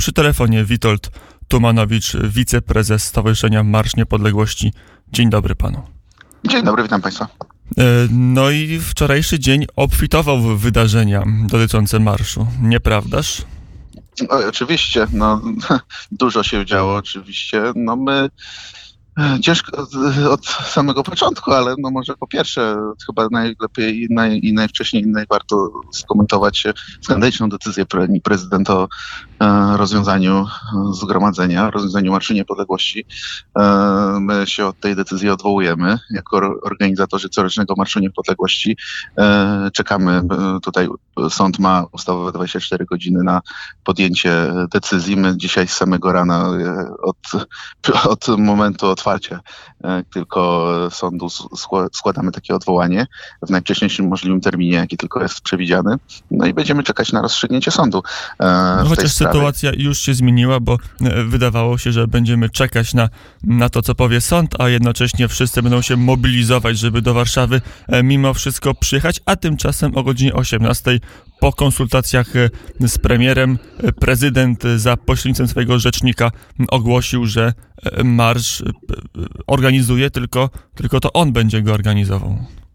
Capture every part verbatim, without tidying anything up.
Przy telefonie Witold Tumanowicz, wiceprezes Stowarzyszenia Marsz Niepodległości. Dzień dobry panu. Dzień dobry, witam państwa. No i wczorajszy dzień obfitował w wydarzenia dotyczące marszu, nieprawdaż? O, oczywiście, no dużo się działo oczywiście. No my ciężko od samego początku, ale no może po pierwsze chyba najlepiej i, naj, i najwcześniej najwarto skomentować skandaliczną decyzję pre, prezydenta o e, rozwiązaniu zgromadzenia, rozwiązaniu Marszu Niepodległości. E, my się od tej decyzji odwołujemy jako organizatorzy corocznego Marszu Niepodległości. E, czekamy, tutaj sąd ma ustawowe dwadzieścia cztery godziny na podjęcie decyzji. My dzisiaj z samego rana od, od momentu otwarcia tylko sądu składamy takie odwołanie w najwcześniejszym możliwym terminie, jaki tylko jest przewidziany. No i będziemy czekać na rozstrzygnięcie sądu. No chociaż sytuacja już się zmieniła, bo wydawało się, że będziemy czekać na, na to, co powie sąd, a jednocześnie wszyscy będą się mobilizować, żeby do Warszawy mimo wszystko przyjechać, a tymczasem o godzinie osiemnastej po konsultacjach z premierem prezydent za pośrednictwem swojego rzecznika ogłosił, że marsz organizuje, tylko, tylko to on będzie go organizował.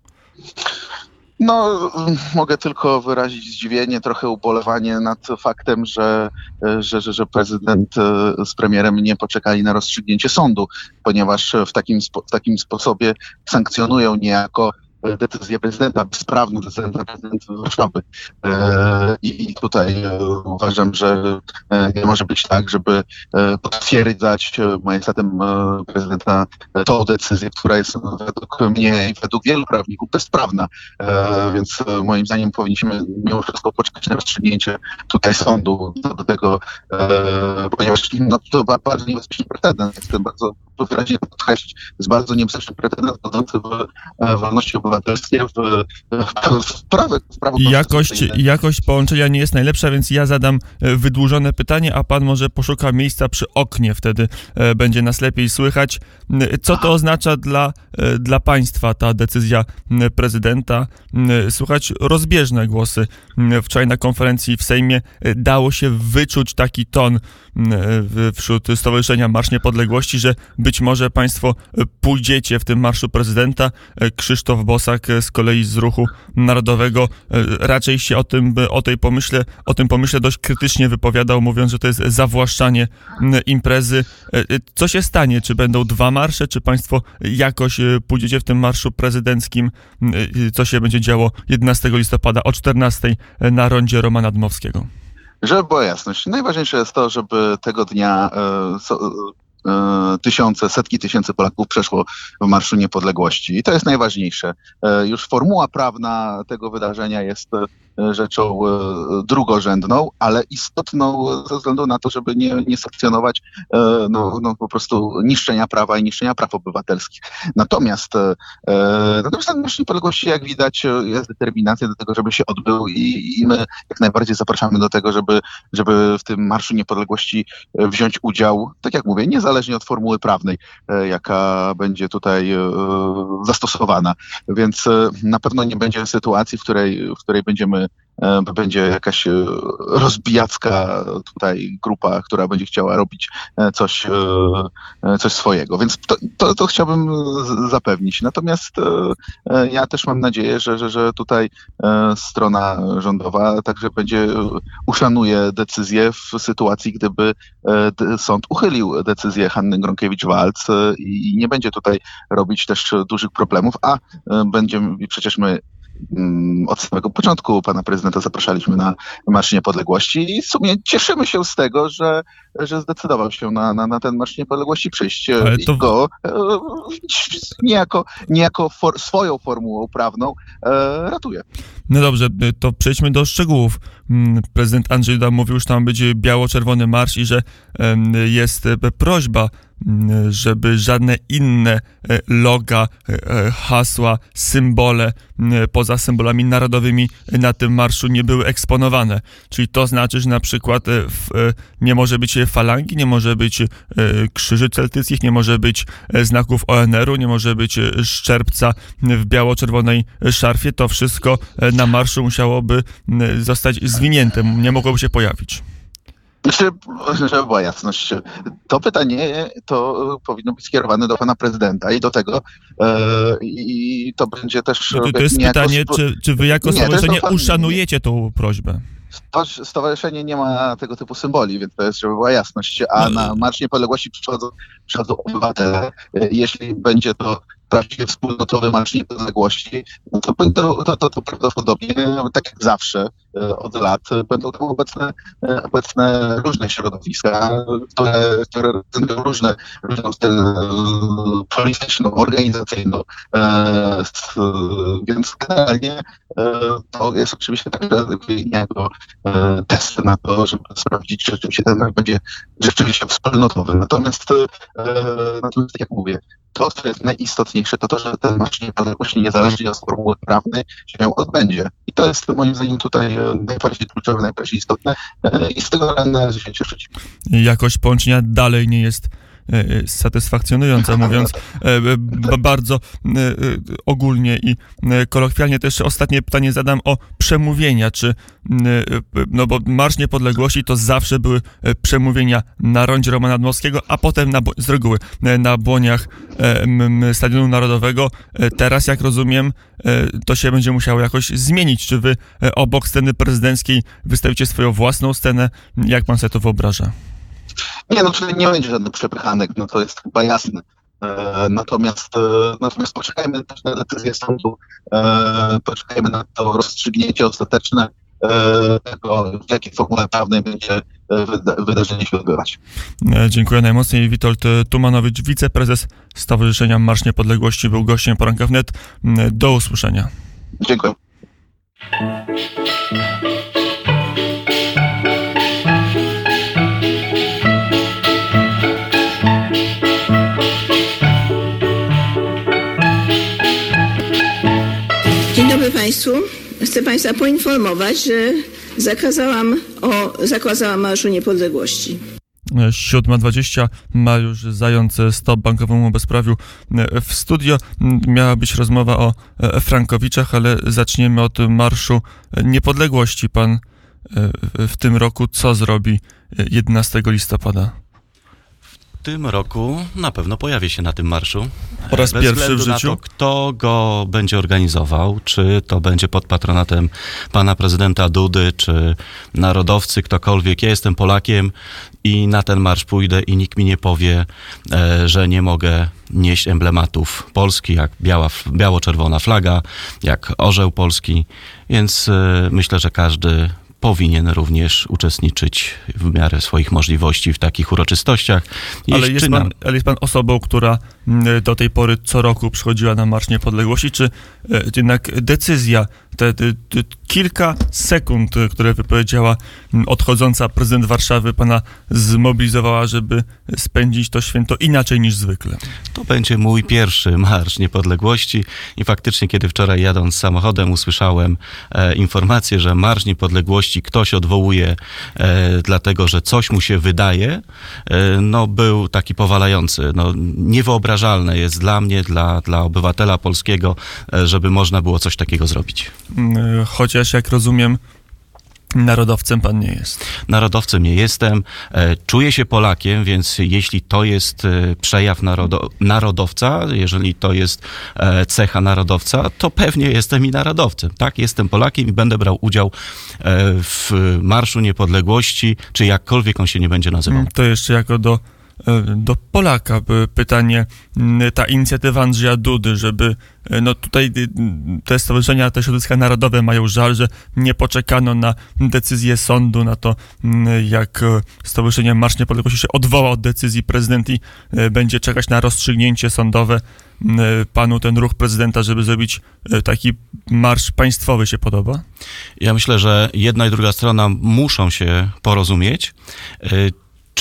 No, mogę tylko wyrazić zdziwienie, trochę ubolewanie nad faktem, że, że, że, że prezydent z premierem nie poczekali na rozstrzygnięcie sądu, ponieważ w takim, spo, w takim sposobie sankcjonują niejako decyzję prezydenta, bezprawną decyzję prezydenta Warszawy. E, I tutaj e, uważam, że e, nie może być tak, żeby e, potwierdzać majestatem e, prezydenta e, tą decyzję, która jest według mnie i według wielu prawników bezprawna. E, więc e, moim zdaniem powinniśmy mimo wszystko poczekać na rozstrzygnięcie tutaj sądu do, do tego, e, ponieważ no, to bardzo niebezpieczny precedens. Jestem bardzo wyraźnie podkreślić, jest bardzo niebezpieczny precedens godzący w e, wolności obywatelskie, w, w, w prawo, w prawo jakość, jakość połączenia nie jest najlepsza, więc ja zadam wydłużone pytanie, a pan może poszuka miejsca przy oknie, wtedy będzie nas lepiej słychać. Co to oznacza dla, dla państwa ta decyzja prezydenta? Słychać rozbieżne głosy. Wczoraj na konferencji w Sejmie dało się wyczuć taki ton wśród Stowarzyszenia Marsz Niepodległości, że być może państwo pójdziecie w tym marszu prezydenta. Krzysztof Bosak z kolei z Ruchu Narodowego raczej się o tym, o tej pomyśle, o tym pomyśle dość krytycznie wypowiadał, mówiąc, że to jest zawłaszczanie imprezy. Co się stanie? Czy będą dwa marsze? Czy państwo jakoś pójdziecie w tym marszu prezydenckim? Co się będzie działo jedenastego listopada o czternastej na rondzie Romana Dmowskiego? Żeby była jasność, najważniejsze jest to, żeby tego dnia e, so, e, tysiące, setki tysięcy Polaków przeszło w Marszu Niepodległości. I to jest najważniejsze. E, już formuła prawna tego wydarzenia jest e, rzeczą e, drugorzędną, ale istotną ze względu na to, żeby nie, nie sankcjonować e, no, no, po prostu niszczenia prawa i niszczenia praw obywatelskich. Natomiast, e, natomiast ten Marsz Niepodległości, jak widać, jest determinacja do tego, żeby się odbył i, i my jak najbardziej zapraszamy do tego, żeby, żeby w tym Marszu Niepodległości wziąć udział, tak jak mówię, niezależnie od formuły prawnej, e, jaka będzie tutaj e, zastosowana. Więc e, na pewno nie będzie sytuacji, w której, w której będziemy będzie jakaś rozbijacka tutaj grupa, która będzie chciała robić coś, coś swojego. Więc to, to, to chciałbym zapewnić. Natomiast ja też mam nadzieję, że, że, że tutaj strona rządowa także będzie uszanuje decyzję w sytuacji, gdyby sąd uchylił decyzję Hanny Gronkiewicz-Waltz i nie będzie tutaj robić też dużych problemów, a będziemy, przecież my od samego początku pana prezydenta zapraszaliśmy na Marsz Niepodległości i w sumie cieszymy się z tego, że, że zdecydował się na, na, na ten Marsz Niepodległości przyjść Ale to... i go e, niejako, niejako for, swoją formułą prawną e, ratuje. No dobrze, to przejdźmy do szczegółów. Prezydent Andrzej Duda mówił, że tam będzie biało-czerwony marsz i że jest prośba, żeby żadne inne loga, hasła, symbole poza symbolami narodowymi na tym marszu nie były eksponowane. Czyli to znaczy, że na przykład nie może być falangi, nie może być krzyży celtyckich, nie może być znaków O N R u, nie może być szczerbca w biało-czerwonej szarfie. To wszystko na marszu musiałoby zostać zwinięte, nie mogłoby się pojawić. Znaczy, żeby była jasność, to pytanie to powinno być skierowane do pana prezydenta i do tego e, i to będzie też... To, to jest pytanie, sp... czy, czy wy jako stowarzyszenie uszanujecie tą prośbę? Stowarzyszenie nie ma tego typu symboli, więc to jest, żeby była jasność, a na Marsz Niepodległości przychodzą, przychodzą obywatele. Jeśli będzie to prawdziwie wspólnotowy Marsz Niepodległości, no to, to, to, to, to prawdopodobnie, tak jak zawsze od lat, będą tam obecne, obecne różne środowiska, które, które reprezentują różne, różną scenę polityczną, organizacyjną. Więc generalnie to jest oczywiście także jako test na to, żeby sprawdzić, czy rzeczywiście ten marsz będzie rzeczywiście wspólnotowy. Natomiast, natomiast tak jak mówię, to, co jest najistotniejsze, to to, że ten Marsz Niepodległości niezależnie od formuły prawnej się odbędzie. I to jest moim zdaniem tutaj najbardziej kluczowe, najbardziej istotne i z tego należy się cieszyć. Jakość połączenia dalej nie jest satysfakcjonująca, mówiąc bardzo ogólnie i kolokwialnie. Też ostatnie pytanie zadam o przemówienia. Czy, no bo Marsz Niepodległości to zawsze były przemówienia na rondzie Romana Dmowskiego, a potem na, z reguły na błoniach Stadionu Narodowego. Teraz, jak rozumiem, to się będzie musiało jakoś zmienić. Czy wy obok sceny prezydenckiej wystawicie swoją własną scenę? Jak pan sobie to wyobraża? Nie, no czyli nie będzie żadnych przepychanek, no to jest chyba jasne. E, natomiast, e, natomiast poczekajmy też na decyzję sądu, e, poczekajmy na to rozstrzygnięcie ostateczne e, tego, w jakiej formule prawnej będzie wyda- wydarzenie się odbywać. E, dziękuję najmocniej. Witold Tumanowicz, wiceprezes Stowarzyszenia Marsz Niepodległości, był gościem Poranka Wnet. Do usłyszenia. Dziękuję. Dzień dobry Państwu. Chcę Państwa poinformować, że zakazałam, o, zakazałam Marszu Niepodległości. siódma dwadzieścia. Mariusz Zając, Stop Bankowemu Bezprawiu w studio. Miała być rozmowa o Frankowiczach, ale zaczniemy od Marszu Niepodległości. Pan w tym roku co zrobi jedenastego listopada? W tym roku na pewno pojawi się na tym marszu. Po raz Bez pierwszy w życiu? Na to, kto go będzie organizował, czy to będzie pod patronatem pana prezydenta Dudy, czy narodowcy, ktokolwiek. Ja jestem Polakiem i na ten marsz pójdę i nikt mi nie powie, e, że nie mogę nieść emblematów Polski, jak biała, biało-czerwona flaga, jak orzeł polski, więc e, myślę, że każdy powinien również uczestniczyć w miarę swoich możliwości w takich uroczystościach. Ale jest, pan, ale jest pan osobą, która do tej pory co roku przychodziła na Marsz Niepodległości, czy jednak decyzja, te, te, te kilka sekund, które wypowiedziała odchodząca prezydent Warszawy, pana zmobilizowała, żeby spędzić to święto inaczej niż zwykle? To będzie mój pierwszy Marsz Niepodległości i faktycznie, kiedy wczoraj jadąc samochodem usłyszałem e, informację, że Marsz Niepodległości ktoś odwołuje e, dlatego, że coś mu się wydaje, e, no był taki powalający. No, niewyobrażalne jest dla mnie, dla, dla obywatela polskiego, e, żeby można było coś takiego zrobić. Chociaż, jak rozumiem, narodowcem pan nie jest. Narodowcem nie jestem. Czuję się Polakiem, więc jeśli to jest przejaw narodo- narodowca, jeżeli to jest cecha narodowca, to pewnie jestem i narodowcem. Tak, jestem Polakiem i będę brał udział w Marszu Niepodległości, czy jakkolwiek on się nie będzie nazywał. To jeszcze jako do do Polaka pytanie, ta inicjatywa Andrzeja Dudy, żeby no tutaj te stowarzyszenia, te środowiska narodowe mają żal, że nie poczekano na decyzję sądu, na to, jak Stowarzyszenie Marsz Niepodległości się odwoła od decyzji prezydent i będzie czekać na rozstrzygnięcie sądowe. Panu ten ruch prezydenta, żeby zrobić taki marsz państwowy, się podoba? Ja myślę, że jedna i druga strona muszą się porozumieć. Czy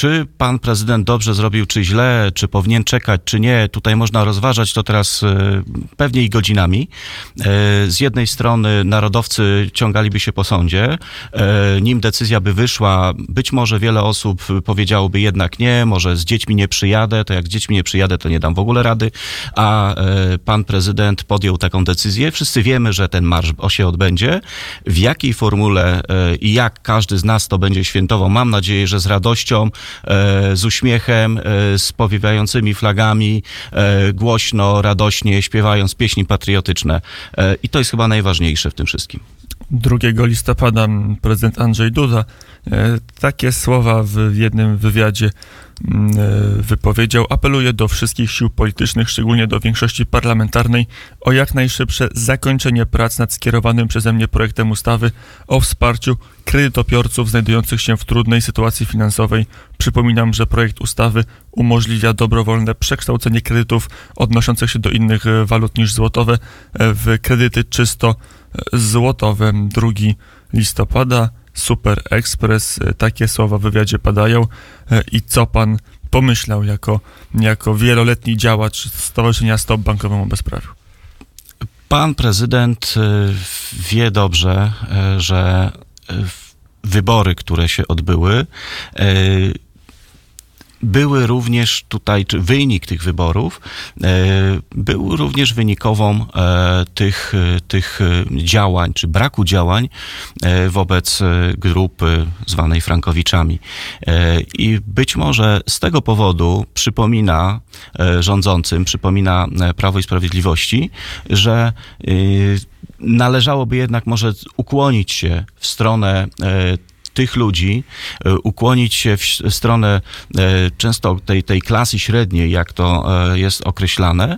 Czy pan prezydent dobrze zrobił, czy źle, czy powinien czekać, czy nie, tutaj można rozważać to teraz pewnie i godzinami. Z jednej strony narodowcy ciągaliby się po sądzie, nim decyzja by wyszła, być może wiele osób powiedziałoby jednak nie, może z dziećmi nie przyjadę, to jak z dziećmi nie przyjadę, to nie dam w ogóle rady, a pan prezydent podjął taką decyzję. Wszyscy wiemy, że ten marsz się odbędzie. W jakiej formule i jak każdy z nas to będzie świętował, mam nadzieję, że z radością, z uśmiechem, z powiewającymi flagami, głośno, radośnie, śpiewając pieśni patriotyczne. I to jest chyba najważniejsze w tym wszystkim. drugiego listopada prezydent Andrzej Duda takie słowa w jednym wywiadzie wypowiedział: apeluję do wszystkich sił politycznych, szczególnie do większości parlamentarnej, o jak najszybsze zakończenie prac nad skierowanym przeze mnie projektem ustawy o wsparciu kredytobiorców znajdujących się w trudnej sytuacji finansowej. Przypominam, że projekt ustawy umożliwia dobrowolne przekształcenie kredytów odnoszących się do innych walut niż złotowe w kredyty czysto złotowe. drugiego listopada, Super Express, takie słowa w wywiadzie padają. I co pan pomyślał jako, jako wieloletni działacz Stowarzyszenia Stop Bankowemu Bezprawiu? Pan prezydent wie dobrze, że wybory, które się odbyły, były również tutaj, czy wynik tych wyborów e, był również wynikową e, tych, tych działań, czy braku działań e, wobec grupy zwanej Frankowiczami. E, I być może z tego powodu przypomina e, rządzącym, przypomina Prawo i Sprawiedliwości, że e, należałoby jednak może ukłonić się w stronę e, tych ludzi, ukłonić się w stronę często tej, tej klasy średniej, jak to jest określane,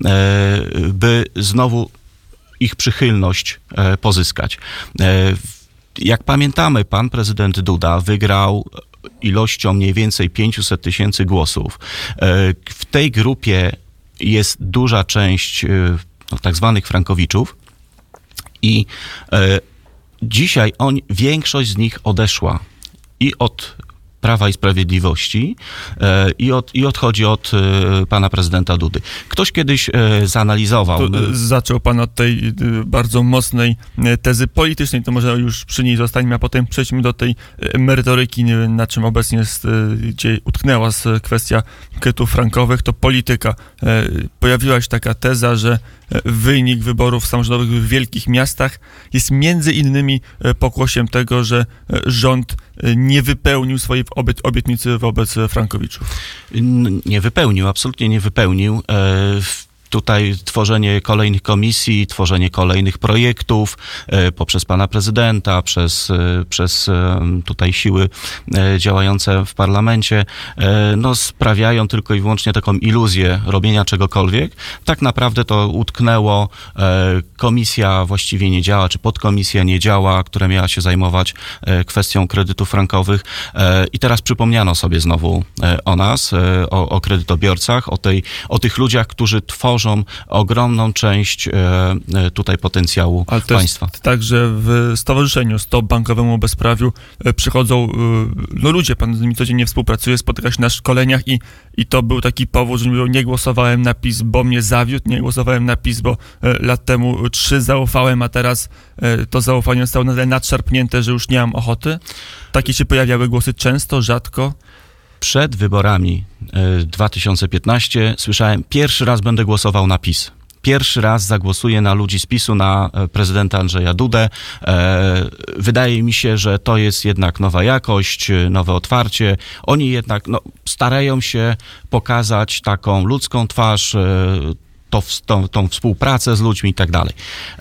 by znowu ich przychylność pozyskać. Jak pamiętamy, pan prezydent Duda wygrał ilością mniej więcej pięćset tysięcy głosów. W tej grupie jest duża część no, tak zwanych frankowiczów i dzisiaj on, większość z nich odeszła i od Prawa i Sprawiedliwości e, i, od, i odchodzi od e, pana prezydenta Dudy. Ktoś kiedyś e, zanalizował... To, e, zaczął pan od tej e, bardzo mocnej e, tezy politycznej, to może już przy niej zostańmy, a potem przejdźmy do tej e, merytoryki, nie wiem, na czym obecnie jest, e, gdzie utknęła kwestia kredytów frankowych, to polityka. E, pojawiła się taka teza, że wynik wyborów samorządowych w wielkich miastach jest między innymi pokłosiem tego, że rząd nie wypełnił swojej obietnicy wobec frankowiczów. Nie wypełnił, absolutnie nie wypełnił. Tutaj tworzenie kolejnych komisji, tworzenie kolejnych projektów e, poprzez pana prezydenta, przez, e, przez e, tutaj siły e, działające w parlamencie, e, no sprawiają tylko i wyłącznie taką iluzję robienia czegokolwiek. Tak naprawdę to utknęło, e, komisja właściwie nie działa, czy podkomisja nie działa, która miała się zajmować e, kwestią kredytów frankowych e, i teraz przypomniano sobie znowu e, o nas, e, o, o kredytobiorcach, o, tej, o tych ludziach, którzy tworzą ogromną część e, tutaj potencjału Ale to państwa. Jest tak, że w Stowarzyszeniu Stop Bankowemu Bezprawiu e, przychodzą e, no ludzie, pan z nimi codziennie współpracuje, spotyka się na szkoleniach i, i to był taki powód, że mówią, nie głosowałem na PiS, bo mnie zawiódł, nie głosowałem na PiS, bo e, lat temu trzy zaufałem, a teraz e, to zaufanie zostało na tyle nadszarpnięte, że już nie mam ochoty. Takie się pojawiały głosy często, rzadko. Przed wyborami dwa tysiące piętnastego słyszałem, pierwszy raz będę głosował na PiS. Pierwszy raz zagłosuję na ludzi z PiSu, na prezydenta Andrzeja Dudę. Wydaje mi się, że to jest jednak nowa jakość, nowe otwarcie. Oni jednak no, starają się pokazać taką ludzką twarz, to, tą, tą współpracę z ludźmi i tak dalej.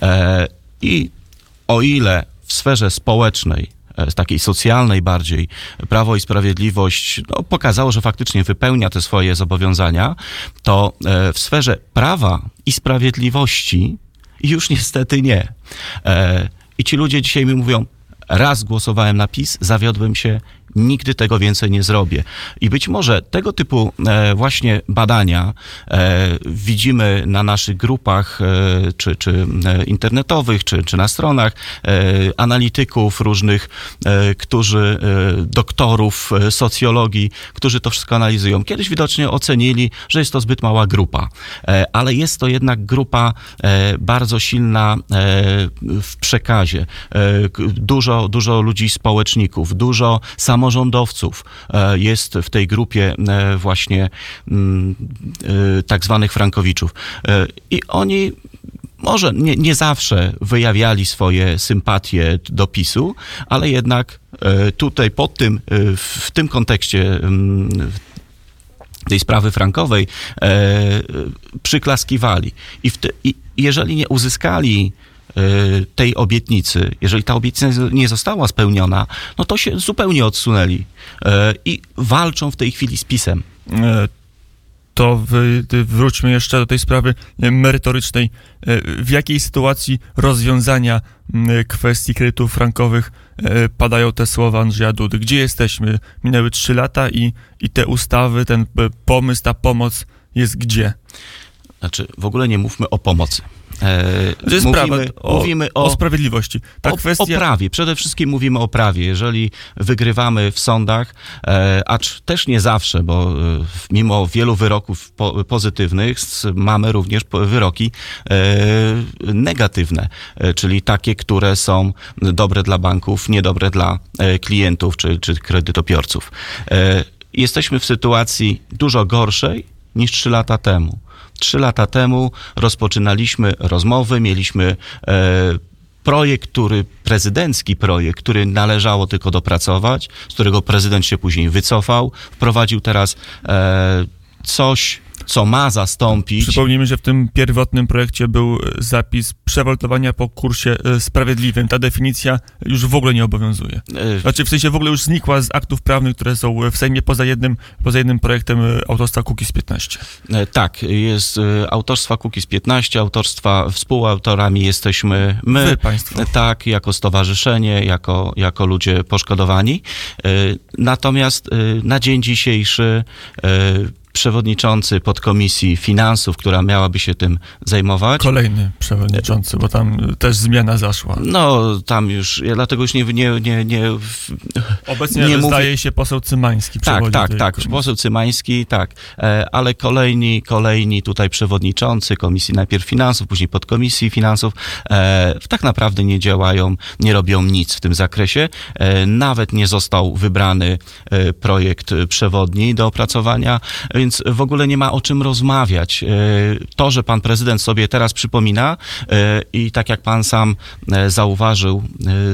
I o ile w sferze społecznej, z takiej socjalnej bardziej, Prawo i Sprawiedliwość no, pokazało, że faktycznie wypełnia te swoje zobowiązania, to e, w sferze prawa i sprawiedliwości już niestety nie. E, I ci ludzie dzisiaj mi mówią, raz głosowałem na PiS, zawiodłem się, nigdy tego więcej nie zrobię. I być może tego typu e, właśnie badania e, widzimy na naszych grupach e, czy, czy e, internetowych, czy, czy na stronach e, analityków różnych, e, którzy, e, doktorów e, socjologii, którzy to wszystko analizują. Kiedyś widocznie ocenili, że jest to zbyt mała grupa, e, ale jest to jednak grupa e, bardzo silna e, w przekazie. E, dużo, dużo ludzi społeczników, dużo samorządowców e, jest w tej grupie e, właśnie m, e, tak zwanych frankowiczów. E, I oni może nie, nie zawsze wyjawiali swoje sympatie do PiSu, ale jednak e, tutaj pod tym, e, w tym kontekście m, tej sprawy frankowej e, przyklaskiwali. I, w te, I jeżeli nie uzyskali tej obietnicy, jeżeli ta obietnica nie została spełniona, no to się zupełnie odsunęli i walczą w tej chwili z PiS-em. To wy, wróćmy jeszcze do tej sprawy merytorycznej. W jakiej sytuacji rozwiązania kwestii kredytów frankowych padają te słowa Andrzeja Dudy? Gdzie jesteśmy? Minęły trzy lata i, i te ustawy, ten pomysł, ta pomoc jest gdzie? Znaczy, w ogóle nie mówmy o pomocy. To jest mówimy, prawa, o, mówimy o, o sprawiedliwości. Ta o, kwestia... o prawie. Przede wszystkim mówimy o prawie. Jeżeli wygrywamy w sądach, e, acz też nie zawsze, bo e, mimo wielu wyroków po, pozytywnych mamy również wyroki e, negatywne, e, czyli takie, które są dobre dla banków, niedobre dla e, klientów czy, czy kredytobiorców. E, jesteśmy w sytuacji dużo gorszej niż trzy lata temu. Trzy lata temu rozpoczynaliśmy rozmowy, mieliśmy e, projekt, który, prezydencki projekt, który należało tylko dopracować, z którego prezydent się później wycofał, wprowadził teraz e, coś, co ma zastąpić. Przypomnijmy, że w tym pierwotnym projekcie był zapis przewaltowania po kursie sprawiedliwym. Ta definicja już w ogóle nie obowiązuje. Znaczy w sensie w ogóle już znikła z aktów prawnych, które są w Sejmie poza jednym, poza jednym projektem autorstwa Kukiz piętnaście. Tak, jest autorstwa Kukiz piętnaście, autorstwa, współautorami jesteśmy my. Wy, państwo. Tak, jako stowarzyszenie, jako, jako ludzie poszkodowani. Natomiast na dzień dzisiejszy przewodniczący podkomisji finansów, która miałaby się tym zajmować. Kolejny przewodniczący, bo tam też zmiana zaszła. No, tam już, ja dlatego już nie... nie, nie, nie Obecnie nie zdaje mówię... się poseł Cymański. Tak, tak, tak, komisji. poseł Cymański, tak, ale kolejni, kolejni tutaj przewodniczący komisji, najpierw finansów, później podkomisji finansów, tak naprawdę nie działają, nie robią nic w tym zakresie. Nawet nie został wybrany projekt przewodni do opracowania, więc w ogóle nie ma o czym rozmawiać. To, że pan prezydent sobie teraz przypomina i tak jak pan sam zauważył,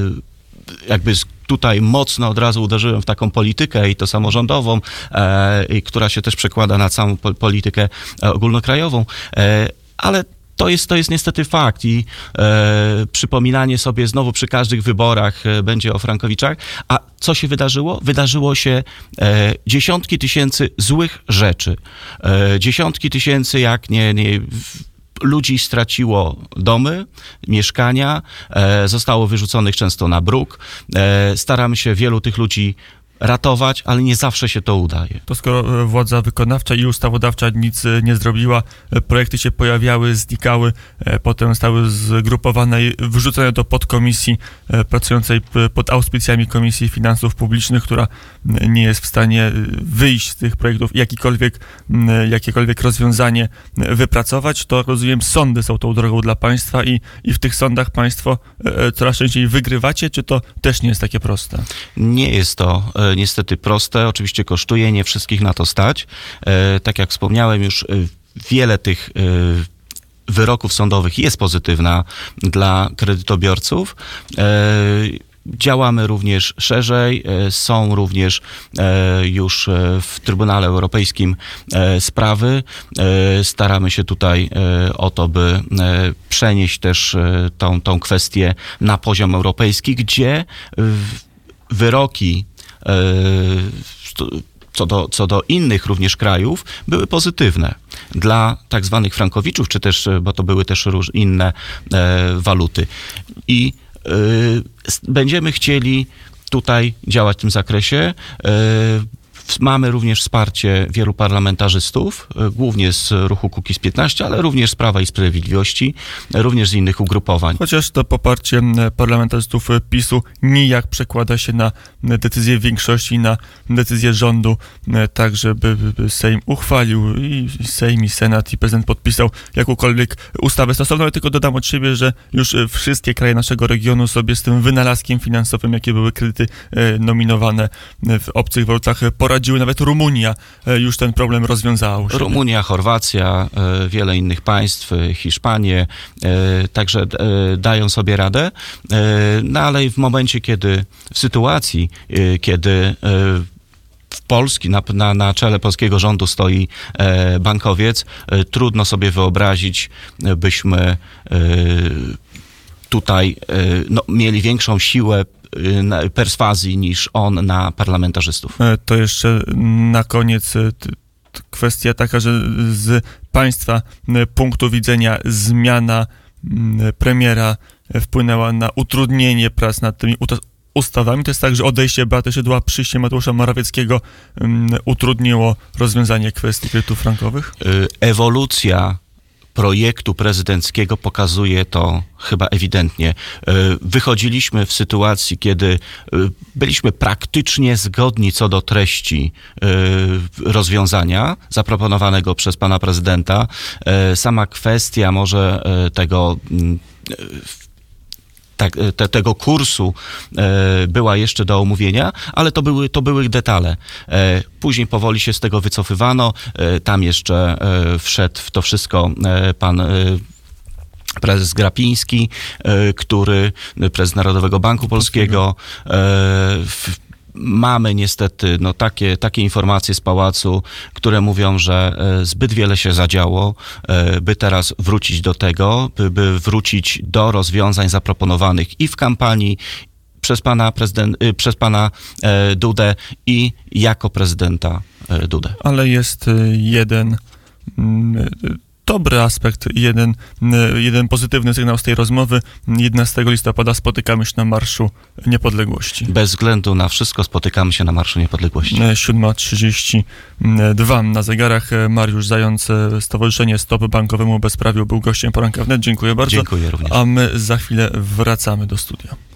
jakby tutaj mocno od razu uderzyłem w taką politykę i to samorządową, i która się też przekłada na całą politykę ogólnokrajową, ale To jest, to jest niestety fakt i e, przypominanie sobie znowu przy każdych wyborach e, będzie o Frankowiczach. A co się wydarzyło? Wydarzyło się e, dziesiątki tysięcy złych rzeczy. E, dziesiątki tysięcy, jak nie, nie ludzi straciło domy, mieszkania, e, zostało wyrzuconych często na bruk. E, staramy się wielu tych ludzi ratować, ale nie zawsze się to udaje. To skoro władza wykonawcza i ustawodawcza nic nie zrobiła, projekty się pojawiały, znikały, potem zostały zgrupowane i wyrzucone do podkomisji pracującej pod auspicjami Komisji Finansów Publicznych, która nie jest w stanie wyjść z tych projektów i jakikolwiek, jakiekolwiek rozwiązanie wypracować, to rozumiem, sądy są tą drogą dla państwa i, i w tych sądach państwo coraz częściej wygrywacie, czy to też nie jest takie proste? Nie jest to niestety proste, oczywiście kosztuje, nie wszystkich na to stać. E, tak jak wspomniałem już, wiele tych e, wyroków sądowych jest pozytywna dla kredytobiorców. E, Działamy również szerzej, są również już w Trybunale Europejskim sprawy. Staramy się tutaj o to, by przenieść też tą, tą kwestię na poziom europejski, gdzie wyroki co do, co do innych również krajów były pozytywne dla tak zwanych frankowiczów, czy też, bo to były też róż inne waluty. I będziemy chcieli tutaj działać w tym zakresie. Mamy również wsparcie wielu parlamentarzystów, głównie z ruchu Kukiz piętnaście, ale również z Prawa i Sprawiedliwości, również z innych ugrupowań. Chociaż to poparcie parlamentarzystów PiSu nijak przekłada się na decyzję większości, na decyzję rządu, tak żeby Sejm uchwalił i Sejm, i Senat, i prezydent podpisał jakąkolwiek ustawę stosowną. Ja tylko dodam od siebie, że już wszystkie kraje naszego regionu sobie z tym wynalazkiem finansowym, jakie były kredyty nominowane w obcych walutach, poradziły. Nawet Rumunia już ten problem rozwiązała. Rumunia, Chorwacja, wiele innych państw, Hiszpanie, także dają sobie radę. No ale w momencie, kiedy, w sytuacji, kiedy w Polski, na, na, na czele polskiego rządu stoi bankowiec, trudno sobie wyobrazić, byśmy tutaj no, mieli większą siłę perswazji niż on na parlamentarzystów. To jeszcze na koniec kwestia taka, że z państwa punktu widzenia zmiana premiera wpłynęła na utrudnienie prac nad tymi ustawami. To jest tak, że odejście Beaty Szydło, przyjście Mateusza Morawieckiego utrudniło rozwiązanie kwestii kredytów frankowych? Ewolucja projektu prezydenckiego pokazuje to chyba ewidentnie. Wychodziliśmy w sytuacji, kiedy byliśmy praktycznie zgodni co do treści rozwiązania zaproponowanego przez pana prezydenta. Sama kwestia może tego Tak, te, tego kursu e, była jeszcze do omówienia, ale to były, to były detale. E, później powoli się z tego wycofywano. E, tam jeszcze e, wszedł w to wszystko e, pan e, prezes Grapiński, e, który, prezes Narodowego Banku Polskiego, e, w, Mamy niestety no, takie, takie informacje z pałacu, które mówią, że e, zbyt wiele się zadziało, e, by teraz wrócić do tego, by, by wrócić do rozwiązań zaproponowanych i w kampanii przez pana, prezydent, y, przez pana e, Dudę i jako prezydenta e, Dudę. Ale jest jeden mm, dobry aspekt, jeden, jeden pozytywny sygnał z tej rozmowy. jedenastego listopada spotykamy się na Marszu Niepodległości. Bez względu na wszystko spotykamy się na Marszu Niepodległości. siódma trzydzieści dwa na zegarach. Mariusz Zając, Stowarzyszenie Stop Bankowemu Bezprawiu był gościem Poranka Wnet. Dziękuję bardzo. Dziękuję również. A my za chwilę wracamy do studia.